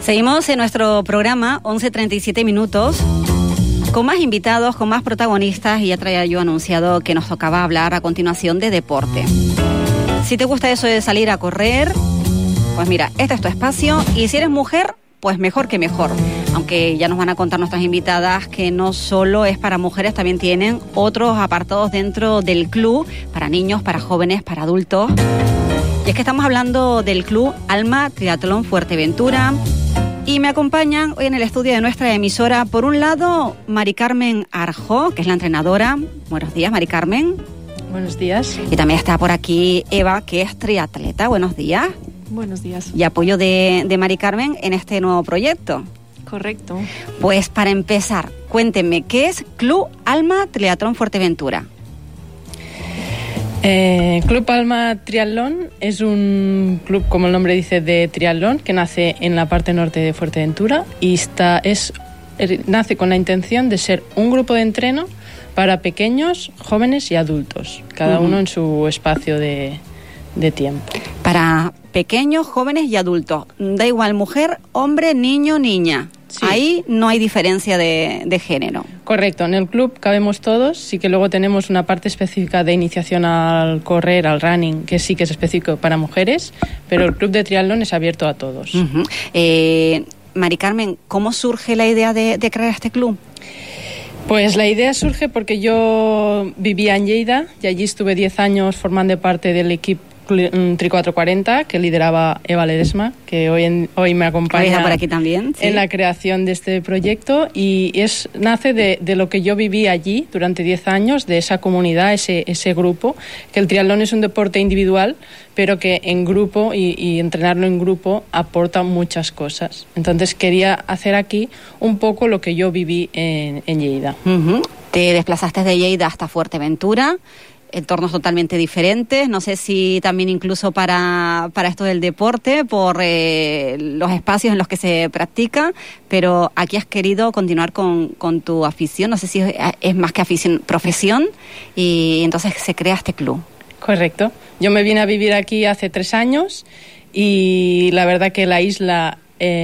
Seguimos en nuestro programa 11:37 minutos con más invitados, con más protagonistas, y ya traía yo anunciado que nos tocaba hablar a continuación de deporte. Si te gusta eso de salir a correr, pues mira, este es tu espacio, y si eres mujer, pues mejor que mejor. Aunque ya nos van a contar nuestras invitadas que no solo es para mujeres, también tienen otros apartados dentro del club, para niños, para jóvenes, para adultos. Y es que estamos hablando del Club Alma Triatlón Fuerteventura. Y me acompañan hoy en el estudio de nuestra emisora, por un lado, Mari Carmen Arjo, que es la entrenadora. Buenos días, Mari Carmen. Buenos días. Y también está por aquí Eva, que es triatleta. Buenos días. Buenos días. Y apoyo de Mari Carmen en este nuevo proyecto. Correcto. Pues para empezar, cuéntenme, ¿qué es Club Alma Triatlón Fuerteventura? Club Alma Triatlón es un club, como el nombre dice, de triatlón, que nace en la parte norte de Fuerteventura y nace con la intención de ser un grupo de entreno para pequeños, jóvenes y adultos, cada uno en su espacio de tiempo. Para pequeños, jóvenes y adultos, da igual mujer, hombre, niño, niña. Sí. Ahí no hay diferencia de género. Correcto, en el club cabemos todos, sí que luego tenemos una parte específica de iniciación al correr, al running, que sí que es específico para mujeres, pero el club de triatlón es abierto a todos. Mari Carmen, ¿cómo surge la idea de crear este club? Pues la idea surge porque yo vivía en Lleida y allí estuve 10 años formando parte del equipo Tri 440 que lideraba Eva Ledesma, que hoy me acompaña por aquí también, sí, en la creación de este proyecto, y nace de lo que yo viví allí durante 10 años, de esa comunidad, ese grupo, que el triatlón es un deporte individual, pero que en grupo y entrenarlo en grupo aporta muchas cosas. Entonces quería hacer aquí un poco lo que yo viví en Lleida. Te desplazaste de Lleida hasta Fuerteventura, entornos totalmente diferentes, no sé si también incluso para esto del deporte, por los espacios en los que se practica, pero aquí has querido continuar con tu afición, no sé si es más que afición, profesión, y entonces se crea este club. Correcto. Yo me vine a vivir aquí hace 3 años y la verdad que la isla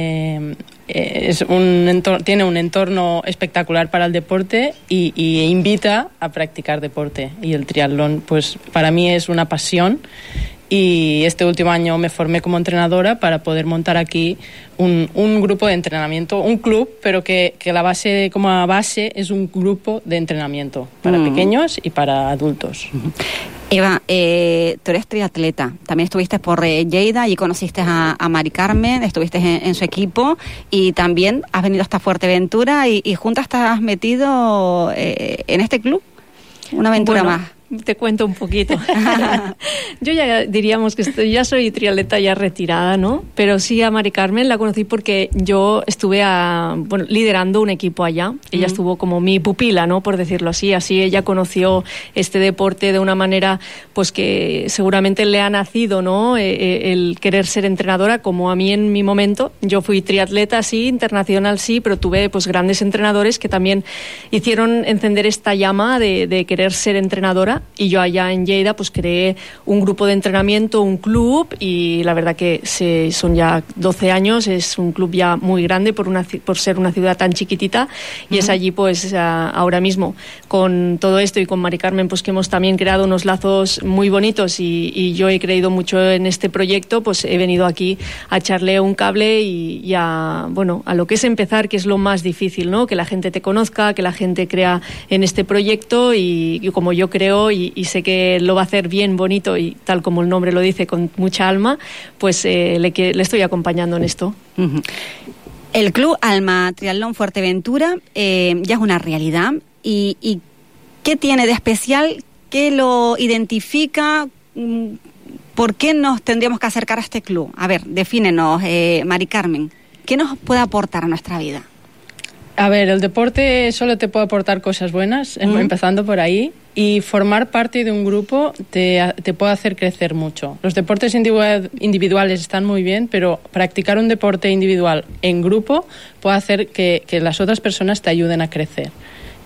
tiene un entorno espectacular para el deporte y invita a practicar deporte, y el triatlón pues para mí es una pasión, y este último año me formé como entrenadora para poder montar aquí un grupo de entrenamiento, un club, pero que como base es un grupo de entrenamiento para pequeños y para adultos. Eva, tú eres triatleta, también estuviste por Lleida y conociste a Mari Carmen, estuviste en su equipo, y también has venido hasta Fuerteventura y juntas te has metido en este club, una aventura más. Te cuento un poquito. Yo ya diríamos que ya soy triatleta ya retirada, ¿no? Pero sí, a Mari Carmen la conocí porque yo estuve liderando un equipo allá. Ella estuvo como mi pupila, ¿no? Por decirlo así. Así ella conoció este deporte de una manera pues que seguramente le ha nacido, ¿no? El querer ser entrenadora, como a mí en mi momento. Yo fui triatleta, sí, internacional, sí, pero tuve pues grandes entrenadores que también hicieron encender esta llama de querer ser entrenadora. Y yo allá en Lleida pues creé un grupo de entrenamiento, un club, y la verdad que son ya 12 años, es un club ya muy grande por ser una ciudad tan chiquitita, y es allí pues ahora mismo con todo esto y con Mari Carmen pues que hemos también creado unos lazos muy bonitos, y yo he creído mucho en este proyecto, pues he venido aquí a echarle un cable y a lo que es empezar, que es lo más difícil, ¿no? Que la gente te conozca, que la gente crea en este proyecto, y como yo creo y sé que lo va a hacer bien, bonito y tal como el nombre lo dice, con mucha alma, pues le estoy acompañando en esto. El Club Alma Triatlón Fuerteventura ya es una realidad. ¿Y qué tiene de especial? ¿Qué lo identifica? ¿Por qué nos tendríamos que acercar a este club? A ver, defínenos, Mari Carmen. ¿Qué nos puede aportar a nuestra vida? A ver, el deporte solo te puede aportar cosas buenas, empezando por ahí, y formar parte de un grupo te puede hacer crecer mucho. Los deportes individuales están muy bien, pero practicar un deporte individual en grupo puede hacer que las otras personas te ayuden a crecer.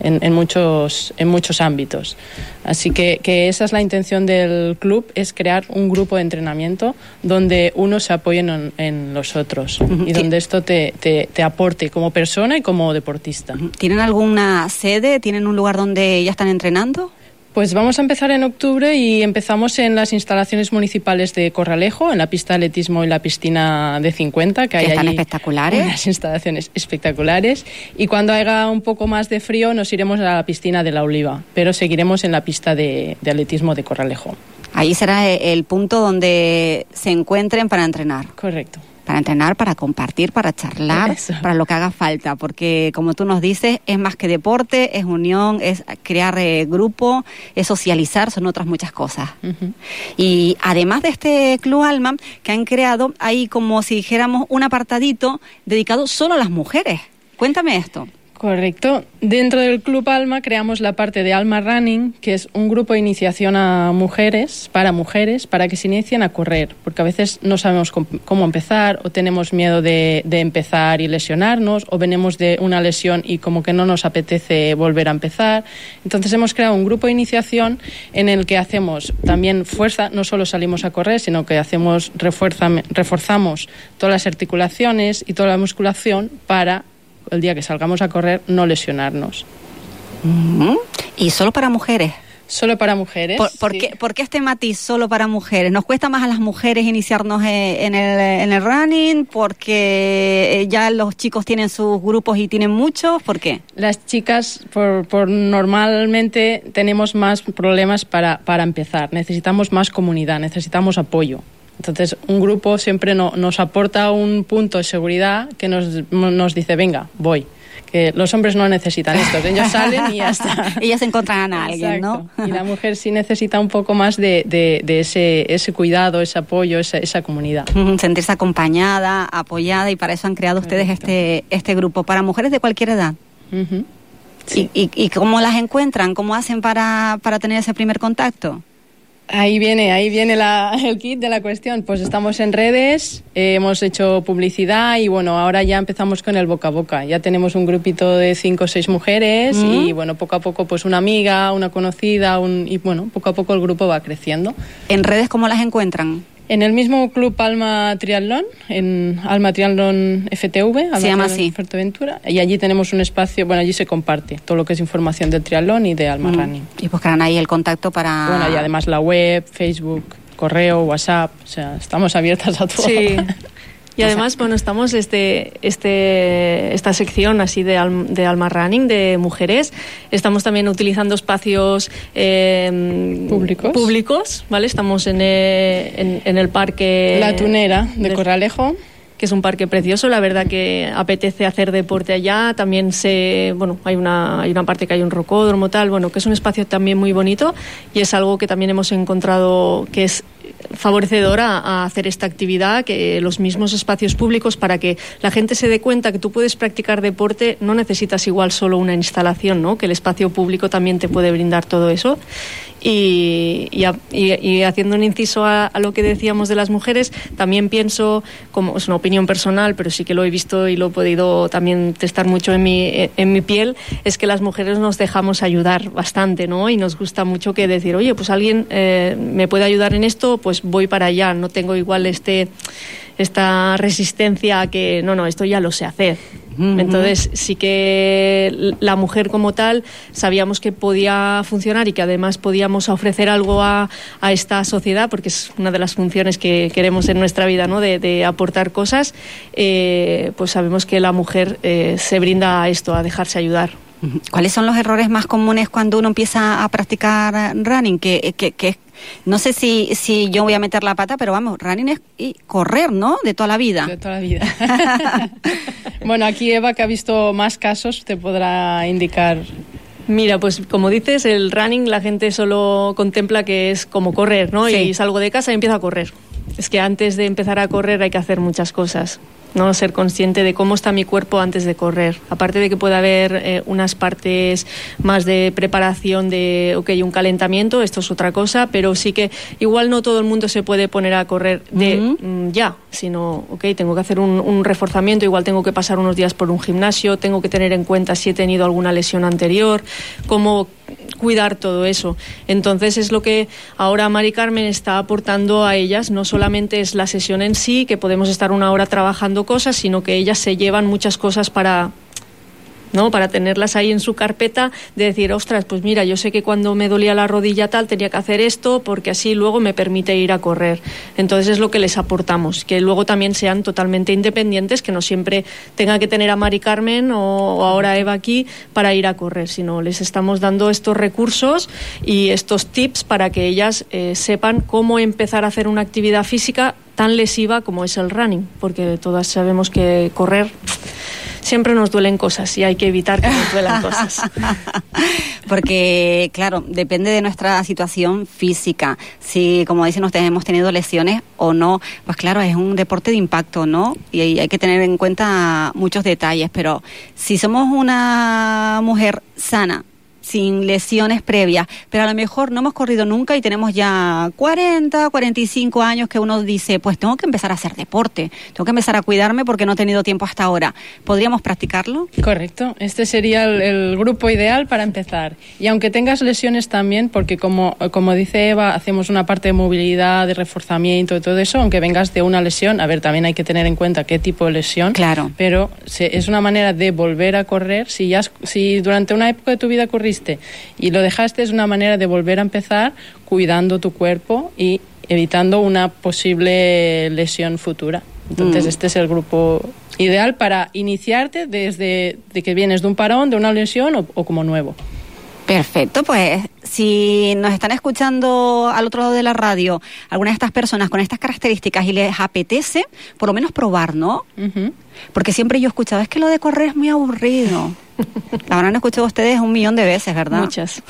en muchos ámbitos. Así que esa es la intención del club, es crear un grupo de entrenamiento donde unos se apoyen en los otros y donde esto te aporte como persona y como deportista. ¿Tienen alguna sede? ¿Tienen un lugar donde ya están entrenando? Pues vamos a empezar en octubre y empezamos en las instalaciones municipales de Corralejo, en la pista de atletismo y la piscina de 50, que hay están allí espectaculares. unas instalaciones espectaculares. Y cuando haga un poco más de frío nos iremos a la piscina de La Oliva, pero seguiremos en la pista de atletismo de Corralejo. Ahí será el punto donde se encuentren para entrenar. Correcto. Para entrenar, para compartir, para charlar, Eso. para lo que haga falta, porque como tú nos dices, es más que deporte, es unión, es crear grupo, es socializar, son otras muchas cosas. Uh-huh. Y además de este Club Alma que han creado, hay como si dijéramos un apartadito dedicado solo a las mujeres. Cuéntame esto. Correcto. Dentro del Club Alma creamos la parte de Alma Running, que es un grupo de iniciación a mujeres, para que se inicien a correr, porque a veces no sabemos cómo empezar o tenemos miedo de empezar y lesionarnos, o venimos de una lesión y como que no nos apetece volver a empezar. Entonces hemos creado un grupo de iniciación en el que hacemos también fuerza, no solo salimos a correr, sino que reforzamos todas las articulaciones y toda la musculación para el día que salgamos a correr no lesionarnos. ¿Y solo para mujeres? Solo para mujeres. ¿Por qué este matiz solo para mujeres? ¿Nos cuesta más a las mujeres iniciarnos en el running? ¿Porque ya los chicos tienen sus grupos y tienen muchos? ¿Por qué? Las chicas por normalmente tenemos más problemas para empezar. Necesitamos más comunidad, necesitamos apoyo. Entonces, un grupo siempre nos aporta un punto de seguridad que nos dice, venga, voy. Que los hombres no necesitan esto, ellos salen y ya está. Ellas encontrarán a alguien, exacto, ¿no? Y la mujer sí necesita un poco más de ese cuidado, ese apoyo, esa comunidad. Sentirse acompañada, apoyada, y para eso han creado ustedes este grupo para mujeres de cualquier edad. Uh-huh. Sí. ¿Y cómo las encuentran? ¿Cómo hacen para tener ese primer contacto? Ahí viene el kit de la cuestión. Pues estamos en redes, hemos hecho publicidad y bueno, ahora ya empezamos con el boca a boca. Ya tenemos un grupito de 5 o 6 mujeres y bueno, poco a poco pues una amiga, una conocida y bueno, poco a poco el grupo va creciendo. ¿En redes cómo las encuentran? En el mismo Club Alma Triatlón, en Alma Triatlón FTV, Alma se llama Triatlón así. Fuerteventura, y allí tenemos un espacio, bueno, allí se comparte todo lo que es información del triatlón y de Alma Running. Y buscarán ahí el contacto para... Bueno, y además la web, Facebook, correo, WhatsApp, o sea, estamos abiertas a todo. Sí. Y además, bueno, estamos esta sección así de Alma Running, de mujeres. Estamos también utilizando espacios públicos, ¿vale? Estamos en el parque... La Tunera de Corralejo, que es un parque precioso. La verdad que apetece hacer deporte allá. También hay una parte que hay un rocódromo, tal, bueno, que es un espacio también muy bonito y es algo que también hemos encontrado que es favorecedora a hacer esta actividad, que los mismos espacios públicos, para que la gente se dé cuenta que tú puedes practicar deporte, no necesitas igual solo una instalación, ¿no? Que el espacio público también te puede brindar todo eso. Y haciendo un inciso a lo que decíamos de las mujeres, también pienso, como es una opinión personal, pero sí que lo he visto y lo he podido también testar mucho en mi piel, es que las mujeres nos dejamos ayudar bastante, ¿no? Y nos gusta mucho que decir, oye, pues alguien me puede ayudar en esto, pues voy para allá, no tengo igual esta resistencia a que no, esto ya lo sé hacer. Entonces sí que la mujer como tal sabíamos que podía funcionar y que además podíamos ofrecer algo a esta sociedad, porque es una de las funciones que queremos en nuestra vida, ¿no? De aportar cosas. Pues sabemos que la mujer se brinda a esto, a dejarse ayudar. ¿Cuáles son los errores más comunes cuando uno empieza a practicar running? Que no sé si yo voy a meter la pata, pero vamos, running es correr, ¿no? De toda la vida. De toda la vida. Bueno, aquí Eva, que ha visto más casos, te podrá indicar. Mira, pues como dices, el running la gente solo contempla que es como correr, ¿no? Sí. Y salgo de casa y empiezo a correr. Es que antes de empezar a correr hay que hacer muchas cosas. ¿no? Ser consciente de cómo está mi cuerpo antes de correr. Aparte de que puede haber unas partes más de preparación de, un calentamiento, esto es otra cosa, pero sí que igual no todo el mundo se puede poner a correr ya, sino, tengo que hacer un reforzamiento, igual tengo que pasar unos días por un gimnasio, tengo que tener en cuenta si he tenido alguna lesión anterior, cómo cuidar todo eso. Entonces es lo que ahora Mari Carmen está aportando a ellas. No solamente es la sesión en sí, que podemos estar una hora trabajando cosas, sino que ellas se llevan muchas cosas para tenerlas ahí en su carpeta, de decir, ostras, pues mira, yo sé que cuando me dolía la rodilla tal tenía que hacer esto porque así luego me permite ir a correr. Entonces es lo que les aportamos, que luego también sean totalmente independientes, que no siempre tengan que tener a Mari Carmen o ahora a Eva aquí para ir a correr, sino les estamos dando estos recursos y estos tips para que ellas sepan cómo empezar a hacer una actividad física tan lesiva como es el running, porque todas sabemos que correr siempre nos duelen cosas y hay que evitar que nos duelan cosas. Porque, claro, depende de nuestra situación física. Si, como dicen ustedes, hemos tenido lesiones o no, pues claro, es un deporte de impacto, ¿no? Y hay que tener en cuenta muchos detalles. Pero si somos una mujer sana, sin lesiones previas, pero a lo mejor no hemos corrido nunca y tenemos ya 40, 45 años que uno dice, pues tengo que empezar a hacer deporte, tengo que empezar a cuidarme porque no he tenido tiempo hasta ahora. ¿Podríamos practicarlo? Correcto, este sería el grupo ideal para empezar. Y aunque tengas lesiones también, porque como dice Eva, hacemos una parte de movilidad, de reforzamiento y todo eso, aunque vengas de una lesión, a ver, también hay que tener en cuenta qué tipo de lesión, claro, pero es una manera de volver a correr. Si durante una época de tu vida corriste y lo dejaste, es una manera de volver a empezar cuidando tu cuerpo y evitando una posible lesión futura. Entonces este es el grupo ideal para iniciarte desde de que vienes de un parón, de una lesión o como nuevo. Perfecto, pues si nos están escuchando al otro lado de la radio algunas de estas personas con estas características y les apetece, por lo menos probar, ¿no? Uh-huh. Porque siempre yo he escuchado, es que lo de correr es muy aburrido. La habrán escuchado ustedes 1.000.000 de veces, ¿verdad? Muchas.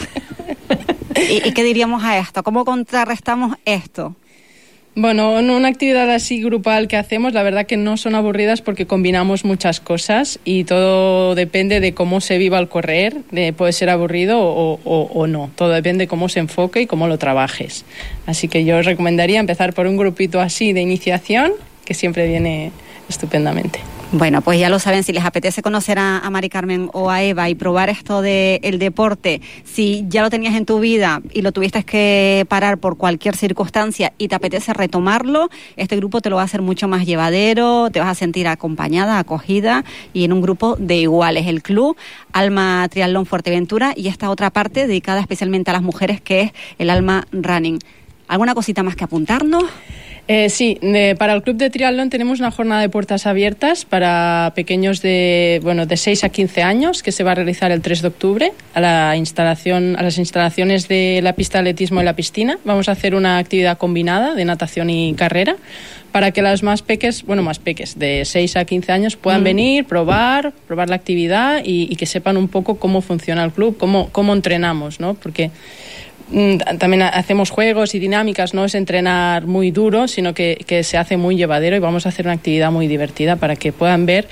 ¿Y qué diríamos a esto? ¿Cómo contrarrestamos esto? Bueno, en una actividad así grupal que hacemos, la verdad que no son aburridas porque combinamos muchas cosas y todo depende de cómo se viva el correr, puede ser aburrido o no, todo depende de cómo se enfoque y cómo lo trabajes. Así que yo os recomendaría empezar por un grupito así de iniciación, que siempre viene estupendamente. Bueno, pues ya lo saben, si les apetece conocer a Mari Carmen o a Eva y probar esto del deporte, si ya lo tenías en tu vida y lo tuviste que parar por cualquier circunstancia y te apetece retomarlo, este grupo te lo va a hacer mucho más llevadero, te vas a sentir acompañada, acogida y en un grupo de iguales. El club Alma Triatlón Fuerteventura y esta otra parte dedicada especialmente a las mujeres que es el Alma Running. ¿Alguna cosita más que apuntarnos? Sí, para el Club de Triatlón tenemos una jornada de puertas abiertas para pequeños de 6 a 15 años que se va a realizar el 3 de octubre a las instalaciones de la pista de atletismo y la piscina. Vamos a hacer una actividad combinada de natación y carrera para que las más peques de 6 a 15 años puedan venir, probar la actividad y que sepan un poco cómo funciona el club, cómo entrenamos, ¿no? Porque también hacemos juegos y dinámicas, no es entrenar muy duro, sino que se hace muy llevadero y vamos a hacer una actividad muy divertida para que puedan ver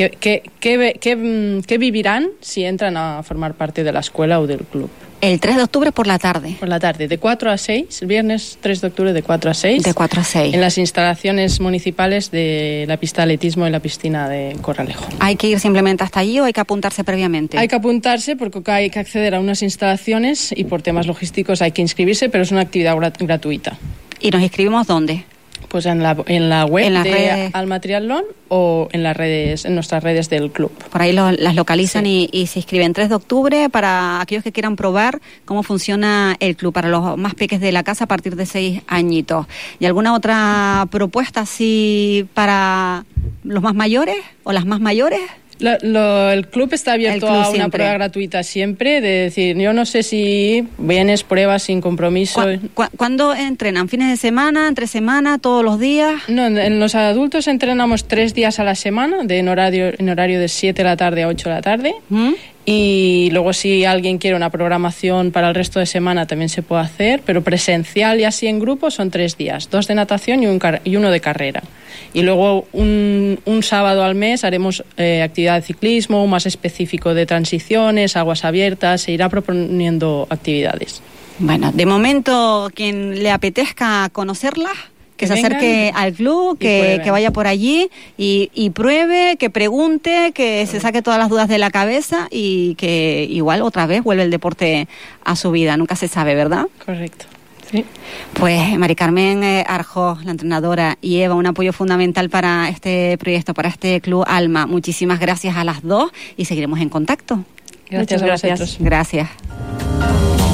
qué vivirán si entran a formar parte de la escuela o del club. El 3 de octubre por la tarde. Por la tarde, de 4 a 6, el viernes 3 de octubre de 4 a 6. De 4 a 6. En las instalaciones municipales de la pista de atletismo y la piscina de Corralejo. ¿Hay que ir simplemente hasta allí o hay que apuntarse previamente? Hay que apuntarse porque hay que acceder a unas instalaciones y por temas logísticos hay que inscribirse, pero es una actividad gratuita. ¿Y nos inscribimos dónde? Pues en la web en de redes... Alma Triatlón o en nuestras redes del club. Por ahí las localizan, sí. y se inscriben 3 de octubre para aquellos que quieran probar cómo funciona el club, para los más pequeños de la casa a partir de 6 añitos. ¿Y alguna otra propuesta así para los más mayores o las más mayores? El club está abierto a una prueba gratuita siempre, de decir, yo no sé si vienes, pruebas sin compromiso. ¿Cuándo entrenan? ¿Fines de semana, entre semana, todos los días? No, en los adultos entrenamos 3 días a la semana, en horario de 7 de la tarde a 8 de la tarde. Y luego si alguien quiere una programación para el resto de semana también se puede hacer, pero presencial y así en grupo son 3 días, 2 de natación y uno de carrera. Y luego un sábado al mes haremos actividad de ciclismo, más específico de transiciones, aguas abiertas, se irá proponiendo actividades. Bueno, de momento, quien le apetezca conocerlas, que se acerque al club, que vaya por allí y pruebe, que pregunte, que se saque todas las dudas de la cabeza y que igual otra vez vuelve el deporte a su vida. Nunca se sabe, ¿verdad? Correcto. Sí. Pues Mari Carmen Arjó, la entrenadora, y Eva, un apoyo fundamental para este proyecto, para este Club Alma. Muchísimas gracias a las dos y seguiremos en contacto. Gracias a vosotros. Gracias.